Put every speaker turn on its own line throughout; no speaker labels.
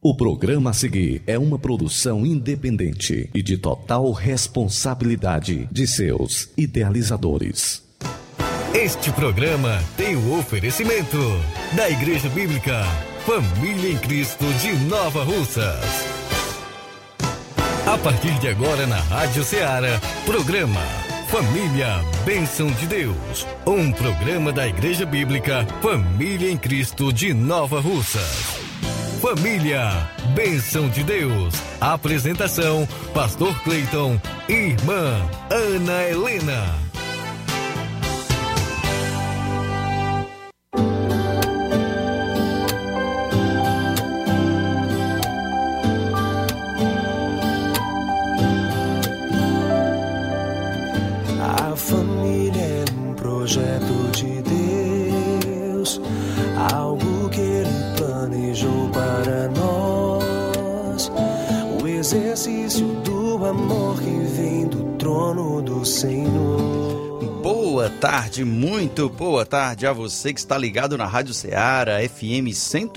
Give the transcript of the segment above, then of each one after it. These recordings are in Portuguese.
O programa a seguir é uma produção independente e de total responsabilidade de seus idealizadores.
Este programa tem o oferecimento da Igreja Bíblica Família em Cristo de Nova Russas. A partir de agora na Rádio Ceará, programa Família Bênção de Deus. Um programa da Igreja Bíblica Família em Cristo de Nova Russas. Família Bênção de Deus. Apresentação: Pastor Cleiton e Irmã Ana Helena.
A família é um projeto de Deus, algo que Ele planejou para nós, o exercício do amor que vem do trono do Senhor.
Boa tarde, muito boa tarde a você que está ligado na Rádio Ceará, FM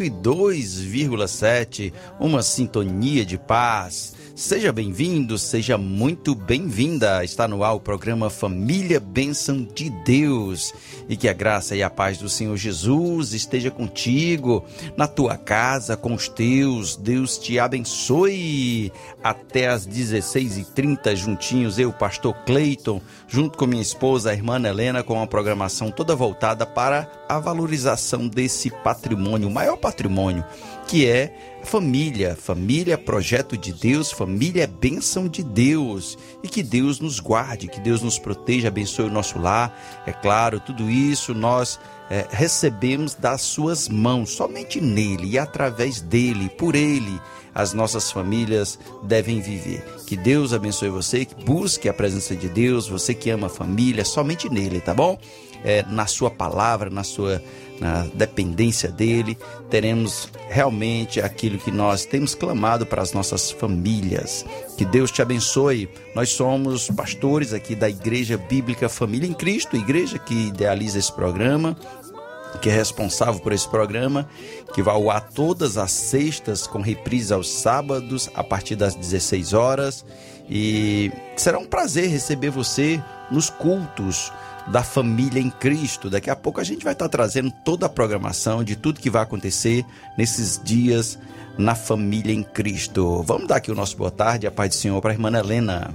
102,7, uma sintonia de paz. Seja bem-vindo, seja muito bem-vinda. Está no ar o programa Família Bênção de Deus. E que a graça e a paz do Senhor Jesus esteja contigo, na tua casa, com os teus. Deus te abençoe. Até às 16h30, juntinhos, eu, Pastor Cleiton, junto com minha esposa, a irmã Helena, com uma programação toda voltada para a valorização desse patrimônio, o maior patrimônio, que é família. Família, projeto de Deus, família é bênção de Deus. E que Deus nos guarde, que Deus nos proteja, abençoe o nosso lar. É claro, tudo isso nós recebemos das suas mãos, somente nele e através dele, por ele, as nossas famílias devem viver. Que Deus abençoe você, que busque a presença de Deus, você que ama a família, somente nele, tá bom? Na sua palavra, na dependência dele, teremos realmente aquilo que nós temos clamado para as nossas famílias. Que Deus te abençoe. Nós somos pastores aqui da Igreja Bíblica Família em Cristo, igreja que idealiza esse programa, que é responsável por esse programa, que vai ao ar todas as sextas, com reprise aos sábados, a partir das 16 horas. E será um prazer receber você nos cultos da Família em Cristo. Daqui a pouco a gente vai estar trazendo toda a programação de tudo que vai acontecer nesses dias na Família em Cristo. Vamos dar aqui o nosso boa tarde, a paz do Senhor para a irmã Helena.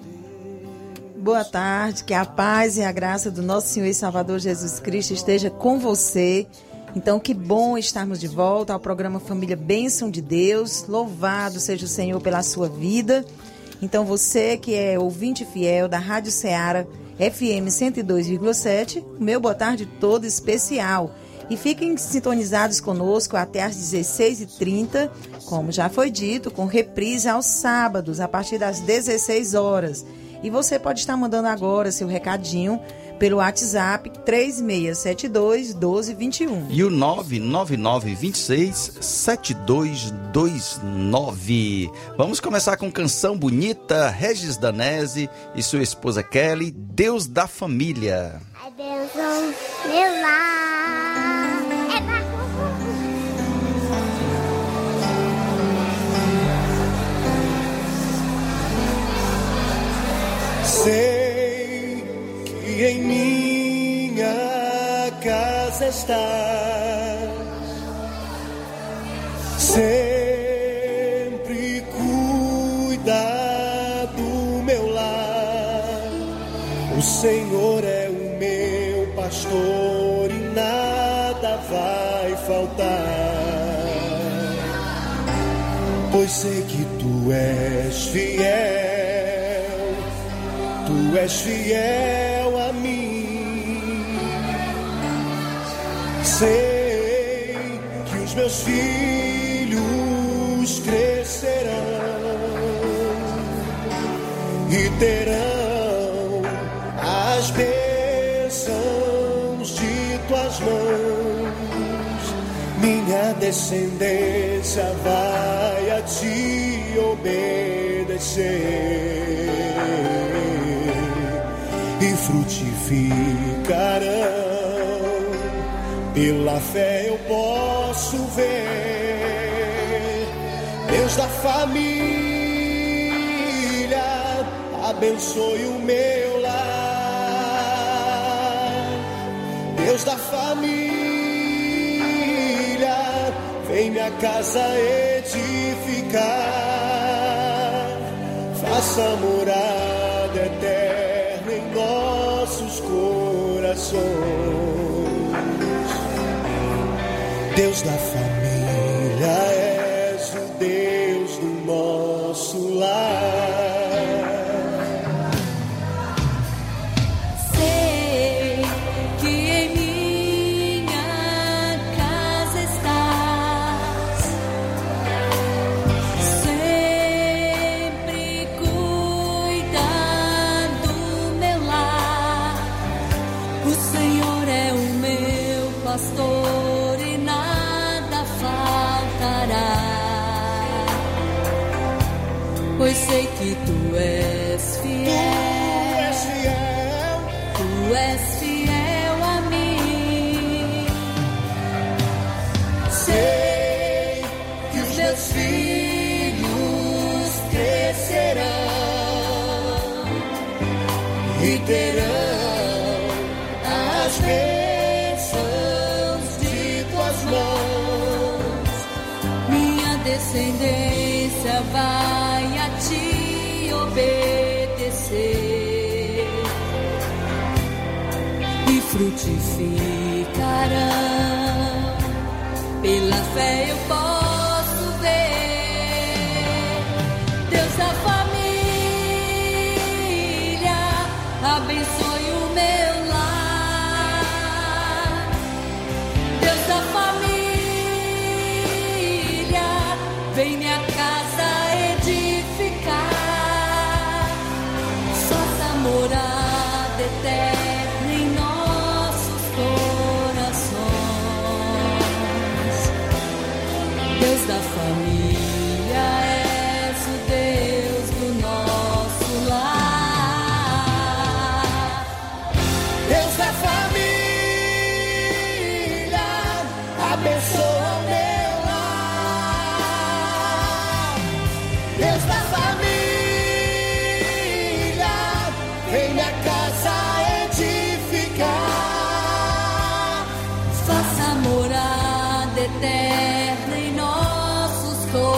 Boa tarde, que a paz e a graça do nosso Senhor e Salvador Jesus Cristo esteja com você. Então, que bom estarmos de volta ao programa Família Bênção de Deus. Louvado seja o Senhor pela sua vida. Então, você que é ouvinte fiel da Rádio Ceará, FM 102,7, meu boa tarde todo especial. E fiquem sintonizados conosco até às 16h30, como já foi dito, com reprise aos sábados, a partir das 16 horas. E você pode estar mandando agora seu recadinho pelo WhatsApp 3672-1221.
E o 99926-7229. Vamos começar com canção bonita, Regis Danese e sua esposa Kelly, Deus da Família.
Ai, Deus, meu lar.
Sei que em minha casa estás, sempre cuida do meu lar. O Senhor é o meu pastor e nada vai faltar, pois sei que tu és fiel. Tu és fiel a mim. Sei que os meus filhos crescerão e terão as bênçãos de tuas mãos. Minha descendência vai a ti obedecer e frutificarão. Pela fé eu posso ver Deus da família, abençoe o meu lar. Deus da família, vem minha casa edificar. Faça morada eterna em nossos corações. Deus da família, és o Deus do nosso lar.
Sei que em minha casa estás, sempre cuidando do meu lar. O Senhor é o meu pastor e nada faltará, pois sei que tu és fiel, tu és fiel a mim. Sei que os meus filhos crescerão e terão as bênçãos de tuas mãos. Minha descendência vai a ti obedecer e frutificarão. Pela fé eu posso ver. Deus da família, abençoe o meu lar. Deus da família, vem minha casa edificar. Faça morada eterna em nossos corações. Deus da família, és o Deus do nosso lar.
Deus da família, abençoa o meu lar. Deus da família, vem minha casa edificar.
Faça morada eterna em nossos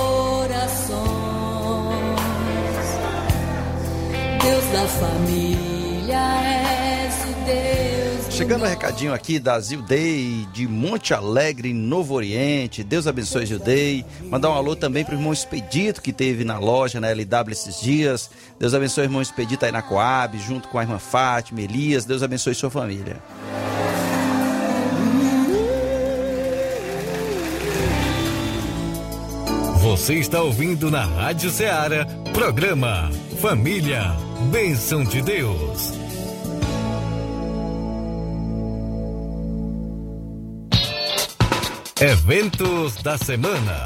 corações. Deus da família, és o Deus do
Chegando o recadinho aqui da Zildei, de Monte Alegre, Novo Oriente. Deus abençoe, Zildei. Mandar um alô também pro irmão Expedito, que teve na loja, na LW esses dias. Deus abençoe o irmão Expedito aí na Coab, junto com a irmã Fátima, Elias. Deus abençoe sua família.
Você está ouvindo na Rádio Ceará, programa Família, Bênção de Deus. Eventos da semana.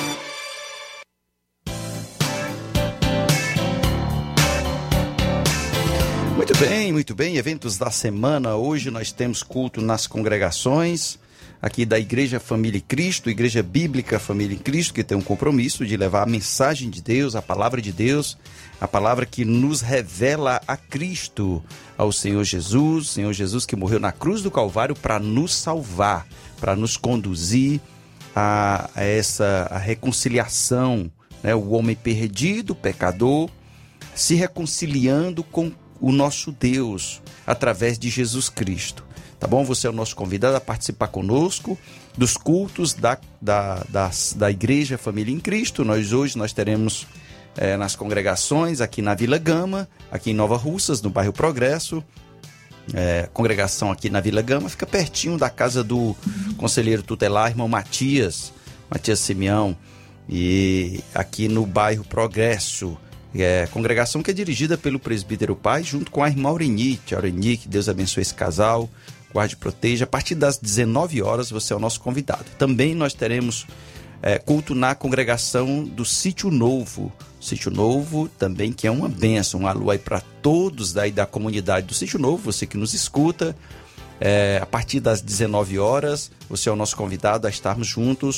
Muito bem. Eventos da semana. Hoje nós temos culto nas congregações aqui da Igreja Família em Cristo, Igreja Bíblica Família em Cristo, que tem um compromisso de levar a mensagem de Deus, a palavra de Deus, a palavra que nos revela a Cristo, ao Senhor Jesus que morreu na cruz do Calvário para nos salvar, para nos conduzir a reconciliação, né? O homem perdido, pecador, se reconciliando com o nosso Deus através de Jesus Cristo. Tá bom? Você é o nosso convidado a participar conosco dos cultos da Igreja Família em Cristo. Hoje nós teremos nas congregações aqui na Vila Gama, aqui em Nova Russas, no bairro Progresso. Congregação aqui na Vila Gama, fica pertinho da casa do conselheiro tutelar, irmão Matias Simeão, e aqui no bairro Progresso. Congregação que é dirigida pelo presbítero Pai, junto com a irmã Aurenique. Que Deus abençoe esse casal, guarde e proteja. A partir das 19 horas você é o nosso convidado. Também nós teremos culto na congregação do Sítio Novo. Sítio Novo também, que é uma bênção, um alô aí para todos daí da comunidade do Sítio Novo, você que nos escuta. A partir das 19 horas, você é o nosso convidado a estarmos juntos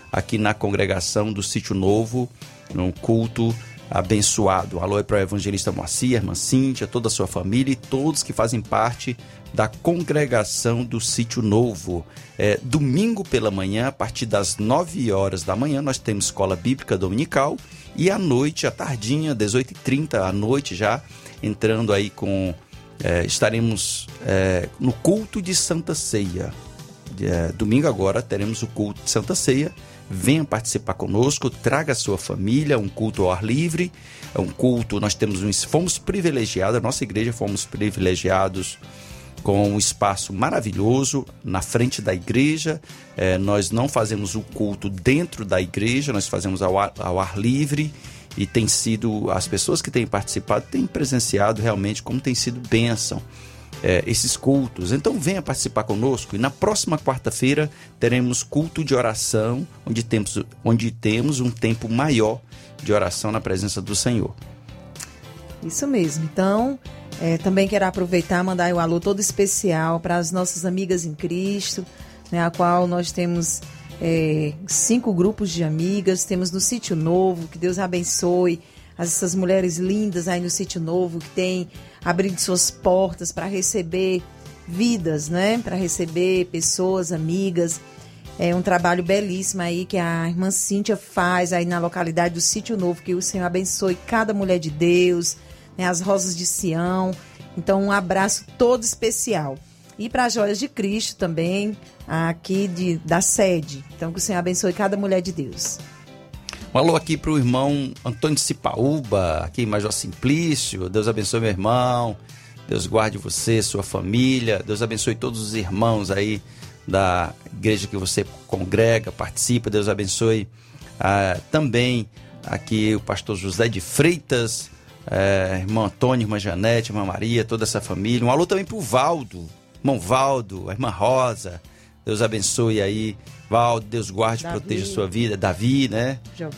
aqui na congregação do Sítio Novo, num culto abençoado. Alô para o evangelista Moacir, irmã Cíntia, toda a sua família e todos que fazem parte da congregação do Sítio Novo. Domingo pela manhã, a partir das 9 horas da manhã, nós temos escola bíblica dominical, e à noite, à tardinha, 18h30, à noite já, entrando aí com... estaremos no culto de Santa Ceia. Domingo agora teremos o culto de Santa Ceia. Venha participar conosco, traga a sua família, um culto ao ar livre. É um culto, fomos privilegiados, a nossa igreja fomos privilegiados com um espaço maravilhoso na frente da igreja. Nós não fazemos o culto dentro da igreja, nós fazemos ao ar livre, e tem sido, as pessoas que têm participado têm presenciado realmente como tem sido bênção esses cultos. Então venha participar conosco, e na próxima quarta-feira teremos culto de oração, onde temos um tempo maior de oração na presença do Senhor.
Isso mesmo. Então, também quero aproveitar e mandar um alô todo especial para as nossas amigas em Cristo, né, a qual nós temos 5 grupos de amigas, temos no Sítio Novo. Que Deus abençoe essas mulheres lindas aí no Sítio Novo, que tem abrindo suas portas para receber vidas, né? Para receber pessoas, amigas. É um trabalho belíssimo aí que a irmã Cíntia faz aí na localidade do Sítio Novo. Que o Senhor abençoe cada mulher de Deus, né? As Rosas de Sião. Então, um abraço todo especial. E para as Joias de Cristo também, aqui da sede. Então, que o Senhor abençoe cada mulher de Deus.
Um alô aqui para o irmão Antônio de Cipaúba, aqui em Major Simplício. Deus abençoe, meu irmão. Deus guarde você, sua família. Deus abençoe todos os irmãos aí da igreja que você congrega, participa. Deus abençoe também aqui o pastor José de Freitas, irmão Antônio, irmã Janete, irmã Maria, toda essa família. Um alô também para o Valdo, irmão Valdo, a irmã Rosa. Deus abençoe aí, Valdo, Deus guarde e proteja a sua vida. Davi, né?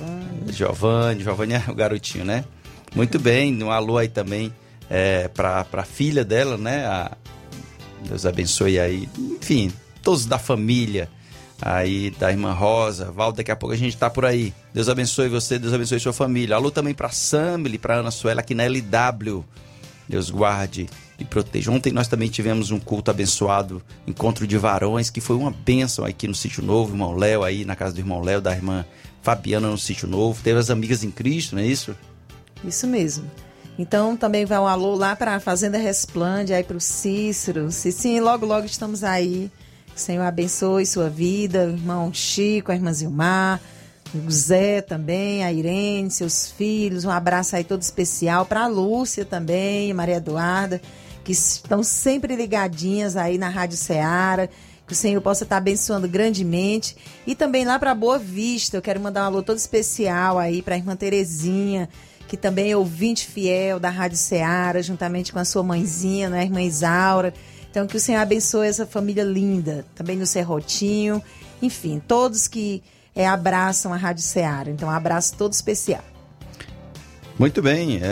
Giovanni é o garotinho, né? Muito bem, um alô aí também para a filha dela, né? Deus abençoe aí, enfim, todos da família aí da irmã Rosa. Valdo, daqui a pouco a gente tá por aí. Deus abençoe você, Deus abençoe sua família. Alô também para Samile, para Ana Suela aqui na LW. Deus guarde e proteja. Ontem nós também tivemos um culto abençoado, encontro de varões, que foi uma bênção aqui no Sítio Novo. Irmão Léo aí, na casa do irmão Léo, da irmã Fabiana no Sítio Novo. Teve as amigas em Cristo, não é isso?
Isso mesmo. Então também vai um alô lá para a Fazenda Resplande, aí para o Cícero. Sim, logo estamos aí. O Senhor abençoe sua vida, o irmão Chico, a irmã Zilmar, o Zé também, a Irene, seus filhos. Um abraço aí todo especial para a Lúcia também, Maria Eduarda, que estão sempre ligadinhas aí na Rádio Ceará. Que o Senhor possa estar abençoando grandemente. E também lá para Boa Vista, eu quero mandar um alô todo especial aí para a irmã Terezinha, que também é ouvinte fiel da Rádio Ceará, juntamente com a sua mãezinha, né, a irmã Isaura. Então, que o Senhor abençoe essa família linda, também no Serrotinho, enfim, todos que abraçam a Rádio Ceará. Então, um abraço todo especial.
Muito bem,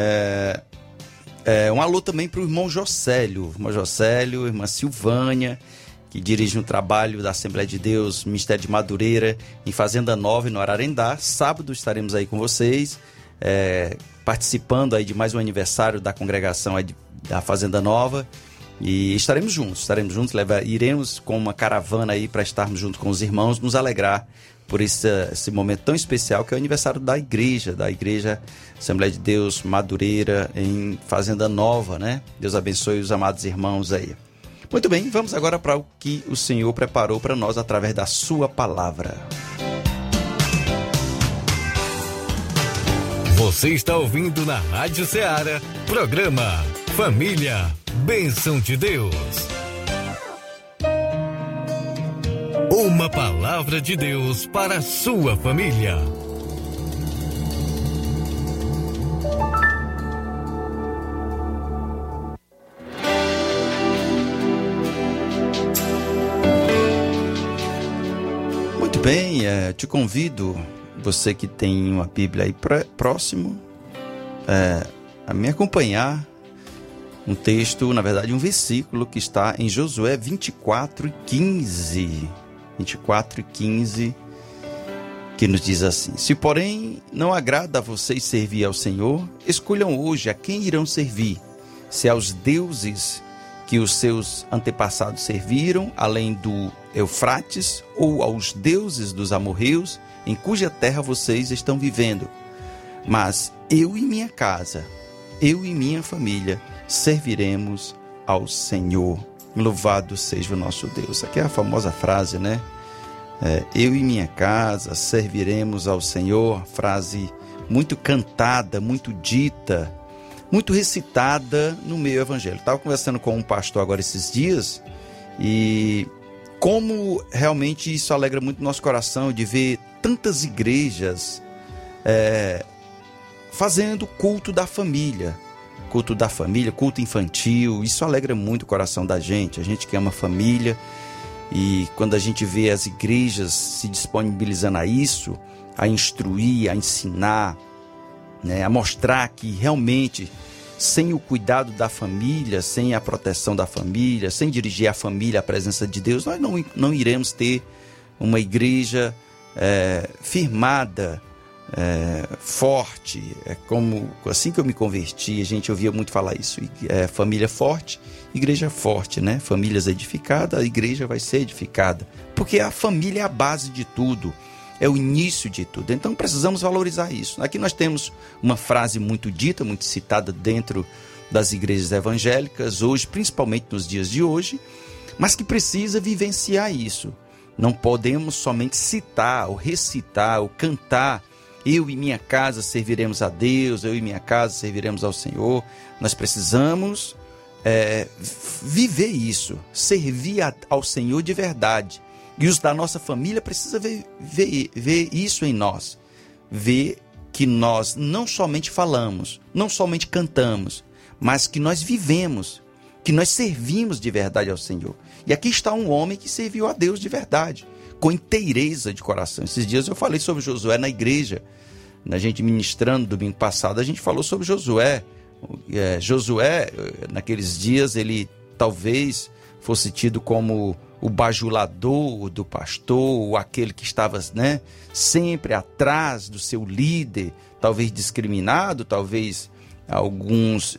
um alô também para o irmão Jocélio, irmã Silvânia, que dirige um trabalho da Assembleia de Deus, Ministério de Madureira, em Fazenda Nova, no Ararendá. Sábado estaremos aí com vocês, participando aí de mais um aniversário da congregação aí da Fazenda Nova. E estaremos juntos, iremos com uma caravana aí para estarmos junto com os irmãos, nos alegrar por esse momento tão especial que é o aniversário da igreja Assembleia de Deus Madureira em Fazenda Nova, né? Deus abençoe os amados irmãos aí. Muito bem, vamos agora para o que o Senhor preparou para nós através da sua palavra.
Você está ouvindo na Rádio Ceará, programa Família, Bênção de Deus. Uma palavra de Deus para a sua família.
Muito bem, te convido, você que tem uma Bíblia aí próximo, a me acompanhar um texto, na verdade um versículo que está em Josué 24:15. 24:15, que nos diz assim: se porém não agrada a vocês servir ao Senhor, escolham hoje a quem irão servir, se aos deuses que os seus antepassados serviram, além do Eufrates, ou aos deuses dos amorreus, em cuja terra vocês estão vivendo. Mas eu e minha casa, eu e minha família, serviremos ao Senhor. Louvado seja o nosso Deus. Aqui é a famosa frase, né? Eu e minha casa serviremos ao Senhor. Frase muito cantada, muito dita, muito recitada no meio evangélico. Estava conversando com um pastor agora esses dias e como realmente isso alegra muito o nosso coração de ver tantas igrejas fazendo culto da família, culto infantil. Isso alegra muito o coração da gente, a gente que ama a família. E quando a gente vê as igrejas se disponibilizando a isso, a instruir, a ensinar, né, a mostrar que realmente, sem o cuidado da família, sem a proteção da família, sem dirigir a família à presença de Deus, nós não iremos ter uma igreja firmada, forte. Assim que eu me converti, a gente ouvia muito falar isso: família forte, igreja forte, né? Famílias edificadas, a igreja vai ser edificada, porque a família é a base de tudo, é o início de tudo. Então precisamos valorizar isso. Aqui nós temos uma frase muito dita, muito citada dentro das igrejas evangélicas hoje, principalmente nos dias de hoje, mas que precisa vivenciar isso. Não podemos somente citar ou recitar ou cantar: eu e minha casa serviremos a Deus, eu e minha casa serviremos ao Senhor. Nós precisamos viver isso, servir ao Senhor de verdade. E os da nossa família precisam ver isso em nós. Ver que nós não somente falamos, não somente cantamos, mas que nós vivemos, que nós servimos de verdade ao Senhor. E aqui está um homem que serviu a Deus de verdade, com inteireza de coração. Esses dias eu falei sobre Josué na igreja, a gente ministrando domingo passado, a gente falou sobre Josué. Josué, naqueles dias, ele talvez fosse tido como o bajulador do pastor, aquele que estava, né, sempre atrás do seu líder, talvez discriminado, talvez alguns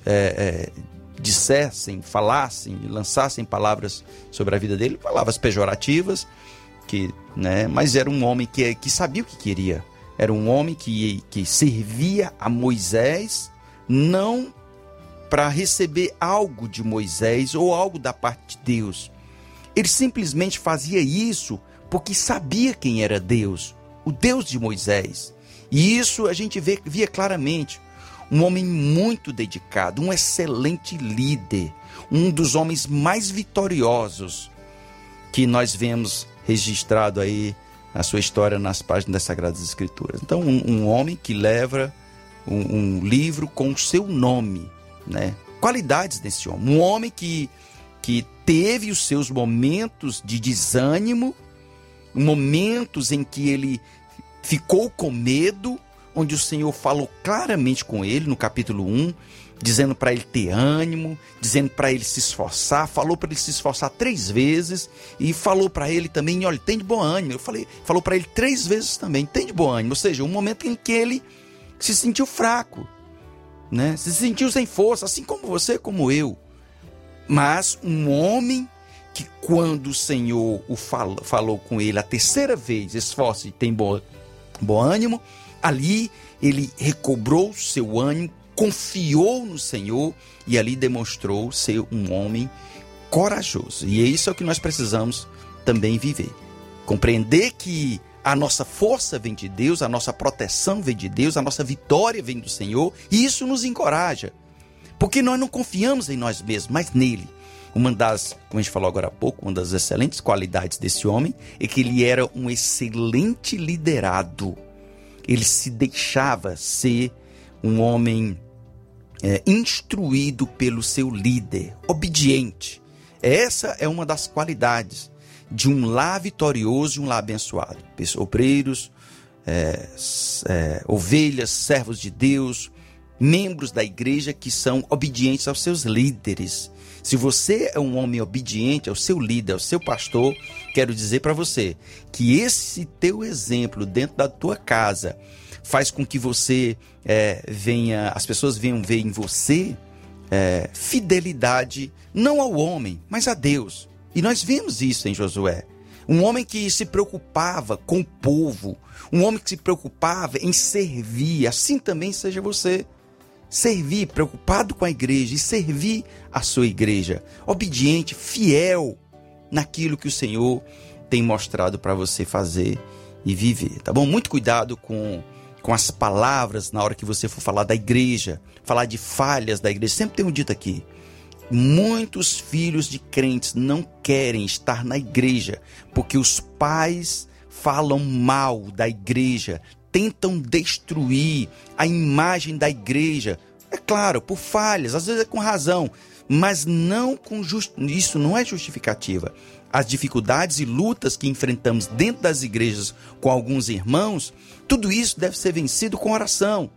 dissessem, falassem, lançassem palavras sobre a vida dele, palavras pejorativas, mas era um homem que sabia o que queria. Era um homem que servia a Moisés, não para receber algo de Moisés ou algo da parte de Deus. Ele simplesmente fazia isso porque sabia quem era Deus, o Deus de Moisés. E isso a gente via claramente. Um homem muito dedicado, um excelente líder, um dos homens mais vitoriosos que nós vemos registrado aí a sua história nas páginas das Sagradas Escrituras. Então, um homem que leva um livro com o seu nome, né? Qualidades desse homem. Um homem que teve os seus momentos de desânimo, momentos em que ele ficou com medo, onde o Senhor falou claramente com ele no capítulo 1, dizendo para ele ter ânimo, dizendo para ele se esforçar, falou para ele se esforçar 3 vezes e falou para ele também: olha, tem de bom ânimo. Falou para ele 3 vezes também: tem de bom ânimo. Ou seja, um momento em que ele se sentiu fraco, né? Se sentiu sem força, assim como você, como eu. Mas um homem que, quando o Senhor falou com ele a 3ª vez: esforce e tem bom ânimo, ali ele recobrou seu ânimo, confiou no Senhor e ali demonstrou ser um homem corajoso. E é isso que nós precisamos também viver. Compreender que a nossa força vem de Deus, a nossa proteção vem de Deus, a nossa vitória vem do Senhor, e isso nos encoraja. Porque nós não confiamos em nós mesmos, mas nele. Uma das, como a gente falou agora há pouco, uma das excelentes qualidades desse homem é que ele era um excelente liderado. Ele se deixava ser um homem instruído pelo seu líder, obediente. Essa é uma das qualidades de um lar vitorioso e um lar abençoado. Obreiros, ovelhas, servos de Deus, membros da igreja que são obedientes aos seus líderes. Se você é um homem obediente ao seu líder, ao seu pastor, quero dizer para você que esse teu exemplo dentro da tua casa faz com que você as pessoas venham ver em você fidelidade, não ao homem, mas a Deus. E nós vemos isso em Josué. Um homem que se preocupava com o povo, um homem que se preocupava em servir. Assim também seja você. Servir, preocupado com a igreja e servir a sua igreja. Obediente, fiel naquilo que o Senhor tem mostrado para você fazer e viver, tá bom? Muito cuidado com as palavras na hora que você for falar da igreja, falar de falhas da igreja. Sempre tenho dito aqui, muitos filhos de crentes não querem estar na igreja porque os pais falam mal da igreja, tentam destruir a imagem da igreja. É claro, por falhas, às vezes é com razão, mas não com isso não é justificativa. As dificuldades e lutas que enfrentamos dentro das igrejas com alguns irmãos, tudo isso deve ser vencido com oração,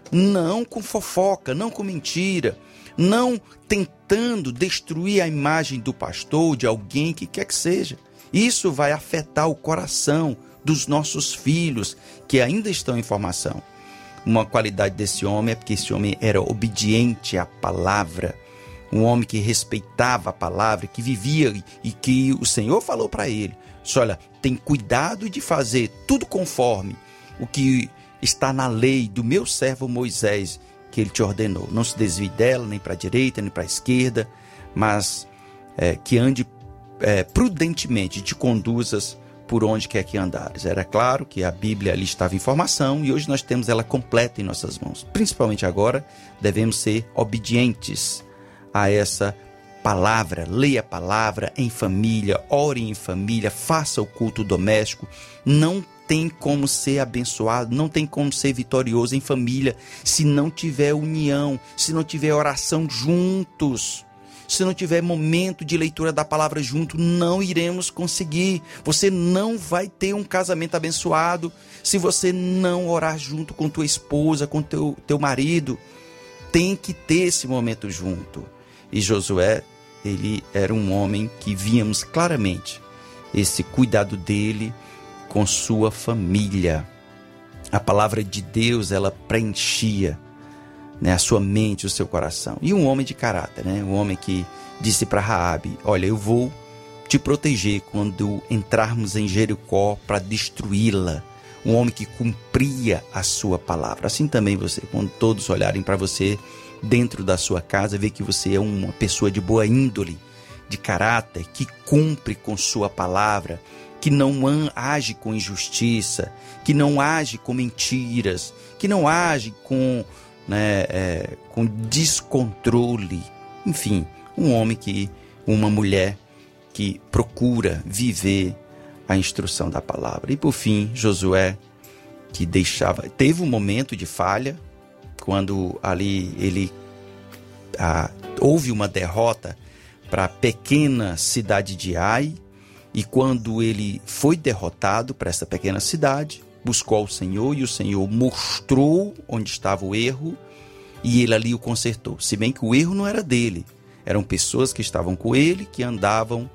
não com fofoca, não com mentira, não tentando destruir a imagem do pastor, de alguém que quer que seja. Isso vai afetar o coração dos nossos filhos que ainda estão em formação. Uma qualidade desse homem é porque esse homem era obediente à palavra, um homem que respeitava a palavra, que vivia e que o Senhor falou para ele: olha, tem cuidado de fazer tudo conforme o que está na lei do meu servo Moisés, que ele te ordenou. Não se desvie dela, nem para a direita, nem para a esquerda, mas que ande prudentemente, te conduzas por onde quer que andares. Era claro que a Bíblia ali estava em formação e hoje nós temos ela completa em nossas mãos. Principalmente agora, devemos ser obedientes a essa palavra. Leia a palavra em família, ore em família, faça o culto doméstico. Não tem como ser abençoado, não tem como ser vitorioso em família se não tiver união, se não tiver oração juntos. Se não tiver momento de leitura da palavra junto, não iremos conseguir. Você não vai ter um casamento abençoado se você não orar junto com tua esposa, com teu marido. Tem que ter esse momento junto. E Josué, ele era um homem que víamos claramente esse cuidado dele com sua família. A palavra de Deus, ela preenchia, a sua mente, o seu coração. E um homem de caráter, um homem que disse para Raabe: olha, eu vou te proteger quando entrarmos em Jericó para destruí-la. Um homem que cumpria a sua palavra. Assim também você, quando todos olharem para você dentro da sua casa, ver que você é uma pessoa de boa índole, de caráter, que cumpre com sua palavra, que não age com injustiça, que não age com mentiras, que não age com descontrole. Enfim, uma mulher que procura viver a instrução da palavra. E por fim, Josué, que teve um momento de falha, quando ali houve uma derrota para a pequena cidade de Ai, e quando ele foi derrotado para essa pequena cidade, buscou ao Senhor e o Senhor mostrou onde estava o erro e ele ali o consertou. Se bem que o erro não era dele, eram pessoas que estavam com ele, que andavam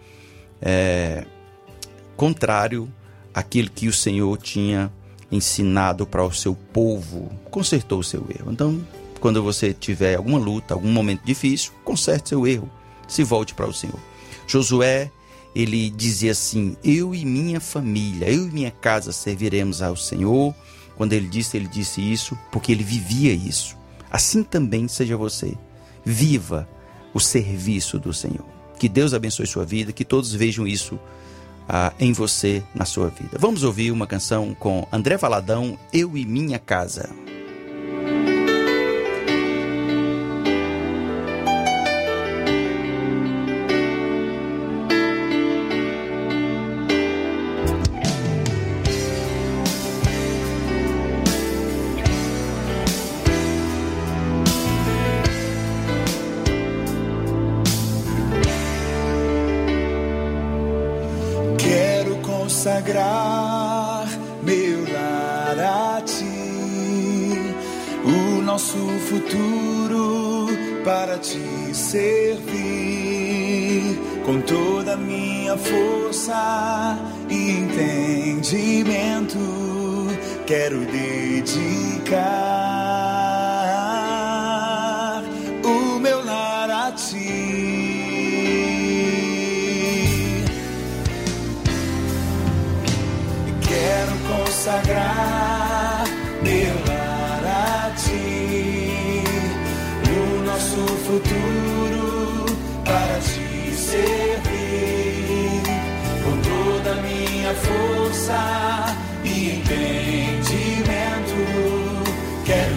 contrário àquilo que o Senhor tinha ensinado para o seu povo. Consertou o seu erro. Então, quando você tiver alguma luta, algum momento difícil, conserte seu erro, se volte para o Senhor. Josué, ele dizia assim: eu e minha família, eu e minha casa serviremos ao Senhor. Quando ele disse isso porque ele vivia isso. Assim também seja você. Viva o serviço do Senhor. Que Deus abençoe sua vida, que todos vejam isso em você, na sua vida. Vamos ouvir uma canção com André Valadão, Eu e Minha Casa.
Consagrar meu lar a ti, o
nosso futuro para te servir com toda a minha força e entendimento. Quero dedicar o meu lar a ti. Quero consagrar meu lar a ti, o nosso futuro para te servir com toda a minha força e entendimento. Quero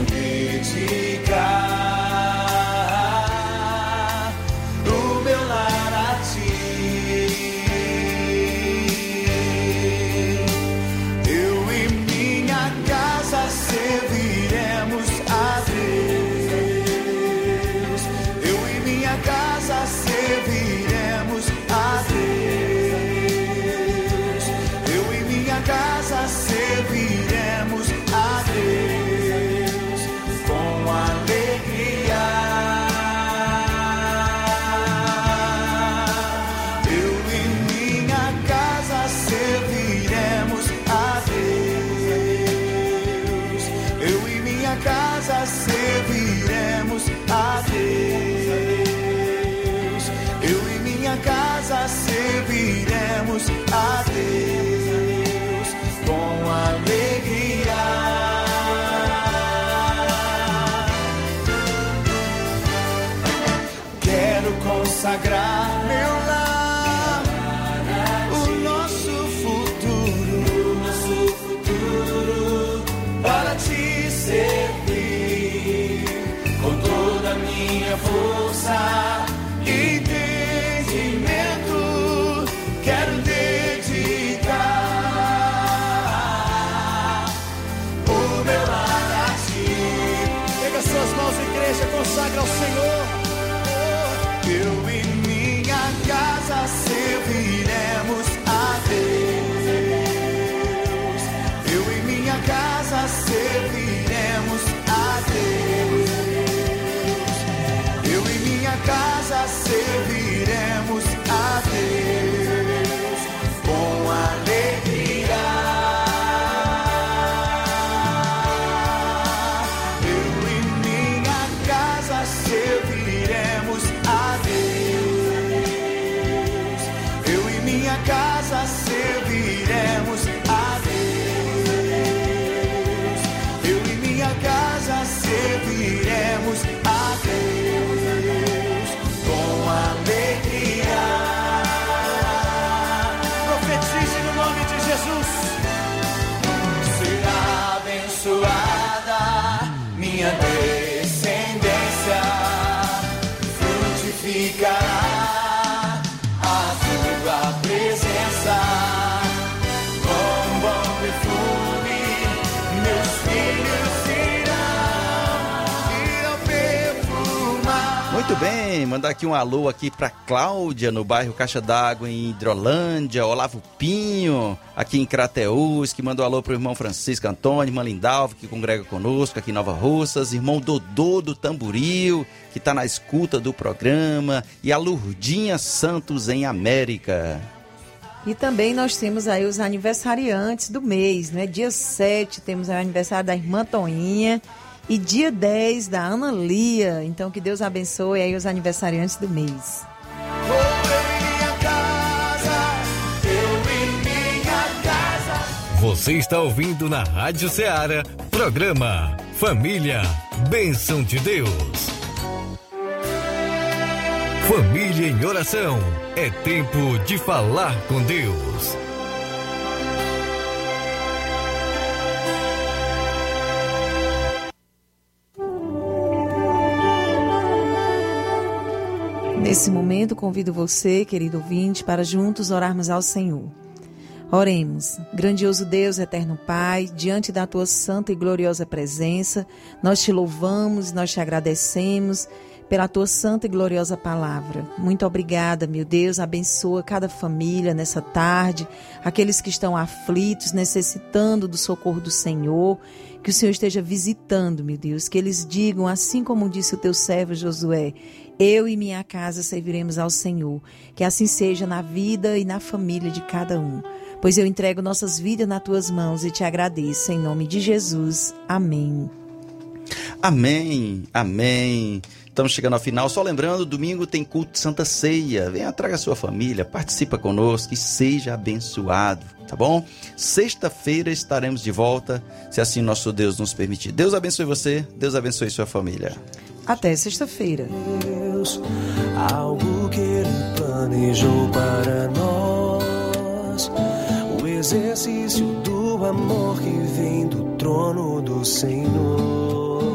dedicar o meu lar a ti. Eu e minha casa serviremos a Deus. Eu e minha casa serviremos a Deus. Eu e minha casa serviremos a Deus com alegria. Eu e minha casa serviremos a Deus. Eu e minha casa serviremos a Deus. Eu e minha casa serviremos a Deus com alegria. Quero consagrar meu lar, o nosso futuro para te servir com toda a minha força e entendimento. Quero dedicar o meu lar a ti. Pega suas mãos, igreja, consagra ao Senhor. Eu e minha casa serviremos a Deus. Eu e minha casa serviremos a Deus. Eu e minha casa serviremos a Deus com alegria. Eu e minha casa serviremos a Deus. Eu e minha casa serviremos a Deus. Eu e minha casa serviremos a Deus com alegria. Profetize no nome de Jesus. Será abençoada minha descendência, frutificará a tua presença. Com bom perfume meus filhos irão perfumar.
Muito bem, mandar aqui um alô aqui para Cláudia, no bairro Caixa d'Água, em Hidrolândia, Olavo Pinho, aqui em Crateús, que mandou alô para o irmão Francisco Antônio, irmã Lindalva, que congrega conosco aqui em Nova Russas, irmão Dodô do Tamboril, que está na escuta do programa, e a Lurdinha Santos em América.
E também nós temos aí os aniversariantes do mês, né? Dia 7 temos o aniversário da irmã Toinha e dia 10 da Ana Lia. Então que Deus abençoe aí os aniversariantes do mês.
Você está ouvindo na Rádio Ceará, programa Família, Bênção de Deus. Família em oração, é tempo de falar com Deus.
Nesse momento, convido você, querido ouvinte, para juntos orarmos ao Senhor. Oremos. Grandioso Deus, eterno Pai, diante da Tua santa e gloriosa presença, nós Te louvamos, nós Te agradecemos pela tua santa e gloriosa palavra. Muito obrigada, meu Deus. Abençoa cada família nessa tarde, aqueles que estão aflitos, necessitando do socorro do Senhor. Que o Senhor esteja visitando, meu Deus, que eles digam, assim como disse o teu servo Josué: eu e minha casa serviremos ao Senhor. Que assim seja na vida e na família de cada um. Pois eu entrego nossas vidas nas tuas mãos e te agradeço, em nome de Jesus. Amém.
Amém, amém. Estamos chegando ao final, só lembrando, domingo tem culto de Santa Ceia. Venha, traga a sua família, participa conosco e seja abençoado, tá bom? Sexta-feira estaremos de volta, se assim nosso Deus nos permitir. Deus abençoe você, Deus abençoe sua família.
Até sexta-feira.
Deus, algo que Ele planejou para nós, o exercício do amor que vem do trono do Senhor.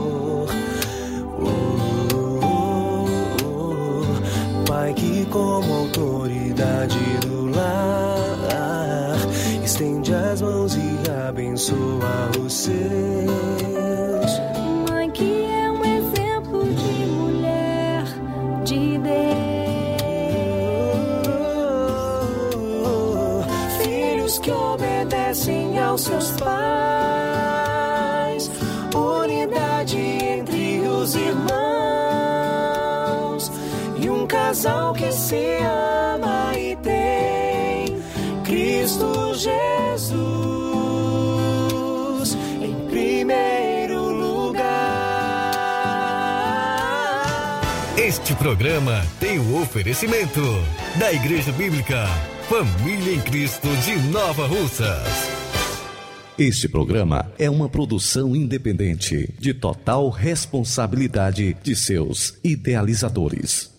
Pai que como autoridade do lar estende as mãos e abençoa os seus.
Mãe que é um exemplo de mulher de Deus.
Filhos que obedecem aos seus pais, unidade entre os irmãos. Um casal que se ama e tem Cristo Jesus em primeiro lugar.
Este programa tem o oferecimento da Igreja Bíblica Família em Cristo de Nova Russas.
Este programa é uma produção independente, de total responsabilidade de seus idealizadores.